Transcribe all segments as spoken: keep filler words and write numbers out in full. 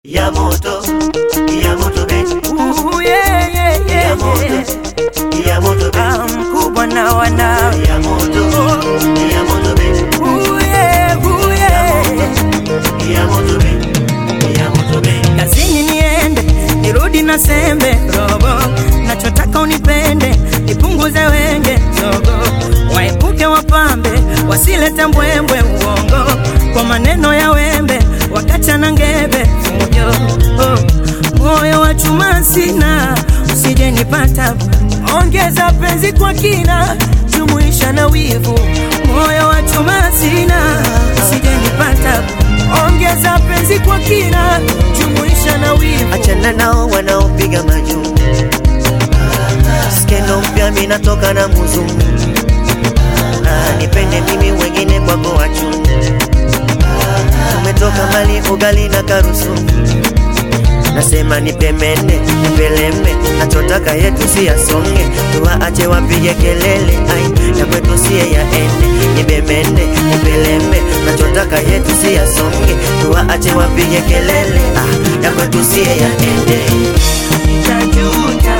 ya moto, ya moto baby. Ooh yeah yeah yeah. Ya moto, ya moto baby. Mkubwa na wana. Ya moto, ya moto baby. Ooh yeah, ooh yeah. Ya moto baby, ya moto baby. Kazini niende, nirudi na sembe robo. Nachotaka unipende, nipunguze wenge zogo. Waepuke wapambe, wasilete mbwembwe uongo. Kwa maneno ya wembe, wakacha na ngebe fujo. Oh, moyo wa chuma sina, usije nipata. Ongeza penzi kwa kina, jumuisha na wivu. Moyo wa chuma sina, usije nipata. Ongeza penzi kwa kina, jumuisha na wivu. Achana nao wanaopiga majuu. Skendo mpya mimi natoka na muzungu. Ah, nipende mimi wengine kwako wachu. Tumetoka mali ugali na karusu. Nasema nipemene, nipelembe. Nachotaka yetu si yasonge. Tuwaache wapige kelele. Ai, ya kwetu siye yaende. Nipemene, nipelembe. Nachotaka yetu si yasonge. Tuwaache wapige kelele. Ah, ya kwetu siye yaende. Nitajuta,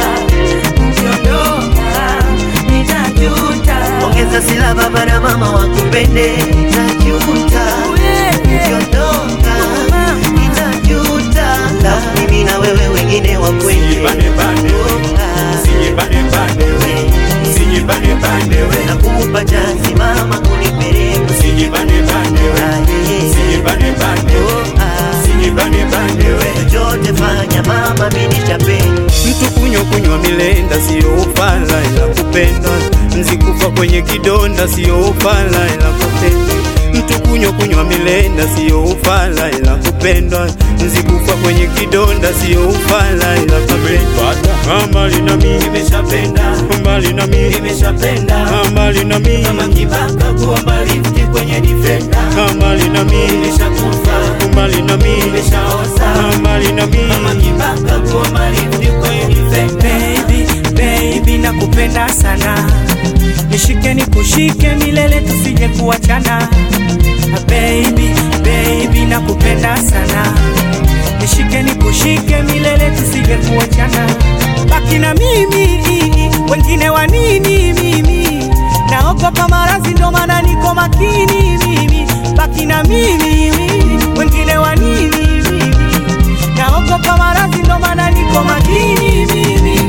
ukiondoka, nitajuta. Ongeza sila baba na mama wakupende. Nitajuta, ukiondoka, nitajuta. Mimi na wewe wengine wakwende. Sijibane bane Sijibane bane Sijibane bane Nakupa chansi mama kunipeleka. Sijibane bane Sijibane bane Sijibane bane Chochote fanya mama mimi nitapenda. Mtu kunyo kunywa milenda sio ufala ila kupenda. Nzikufa kwenye kidonda sio ufala ila kupenda. Mtu kunyo kunywa milenda sio ufala ila kupendwa. Nzikufa kwenye kidonda sio ufala ila kupendwa. Mbali na mimi nimeshapenda, mbali na mimi nimeshapenda, mbali na mimi kama kibaka kuwa mbali mti kwenye defender. Mbali na mimi nimeshakufa, mbali na mimi nimeshaoza, mbali na mimi kama kibaka kuwa mbali mti kwenye defender. Baby, baby nakupenda sana. Nishike nikushike milele tusije kuachana. Baby, baby nakupenda sana. Nishike nikushike milele tusije kuachana. Baki na mimi, wengine wa nini mimi? Naogopa maradhi ndo maana niko makini mimi. Baki na mimi, wengine wa nini mimi? Naogopa maradhi ndo maana niko makini mimi.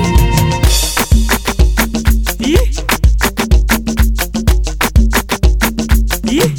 Yeah. Yeah.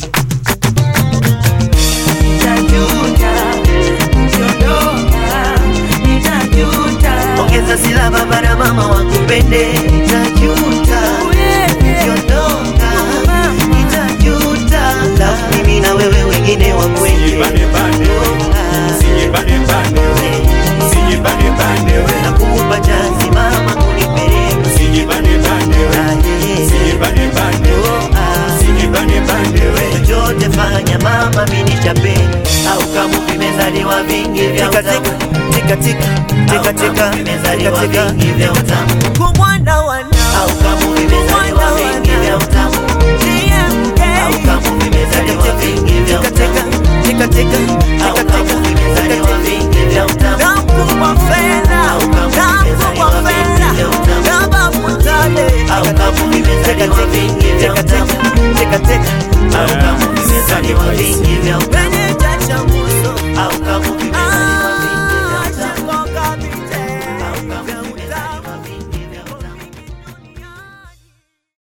Ongeza sila baba na mama wakupende. Nitajuta, ukiondoka, nitajuta. Mimi na wewe wengine wakwende. Sijibane bane Sijibane bane Sijibane bane Nakupa chansi mama kunipeleka. Sijibane bane Sijibane bane Sijibane bane Chochote fanya mama mimi nitapenda. Au kama vimezaliwa vingi vya utamu. Tika tika tika tika vimezaliwa vingi vya utamu. Kwa mwana wana. Au kama vimezaliwa vingi vya utamu. Au kama vimezaliwa vingi vya utamu. Tika tika tika tika